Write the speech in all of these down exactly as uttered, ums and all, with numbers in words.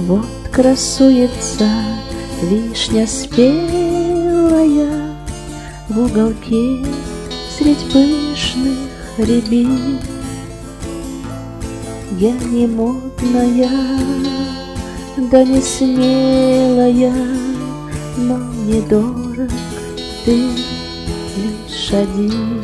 Вот красуется вишня спелая в уголке средь пышных рябин. Я не модная, да не смелая, но мне дорог ты лишь один.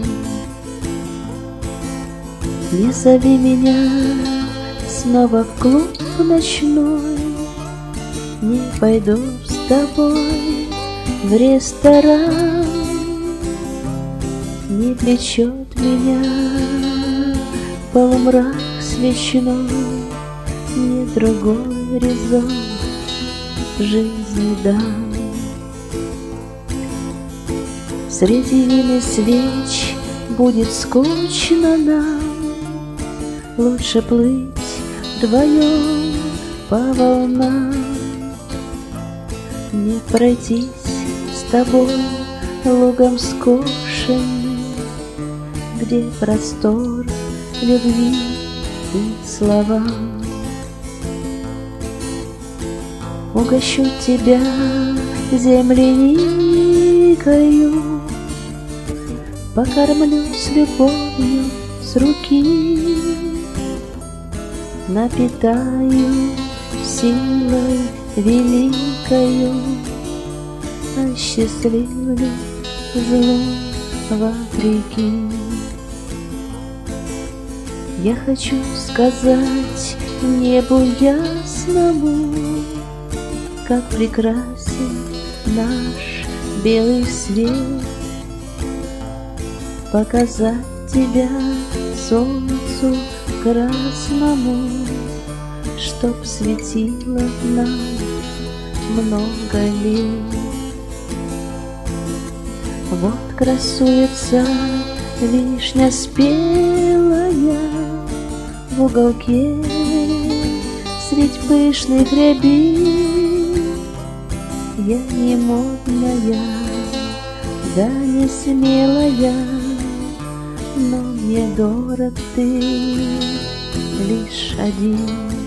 Не зови меня снова в клуб ночной, не пойду с тобой в ресторан. Не влечет меня полумрак свечной, мне другой резон жизни дан. Среди вин и свеч будет скучно нам, лучше плыть вдвоем по волнам. Не пройтись с тобой лугом скошенным, где простор любви и словам. Угощу тебя земляникою, покормлю с любовью с руки, напитаю силой великою, осчастливлю зло вопреки. Я хочу сказать небу ясному, как прекрасен наш белый свет, показать тебя солнцу красному, чтоб светило нам много лет. Вот красуется вишня спелая в уголке средь пышных рябин. Я не модная, да не смелая, но мне дорог ты лишь один.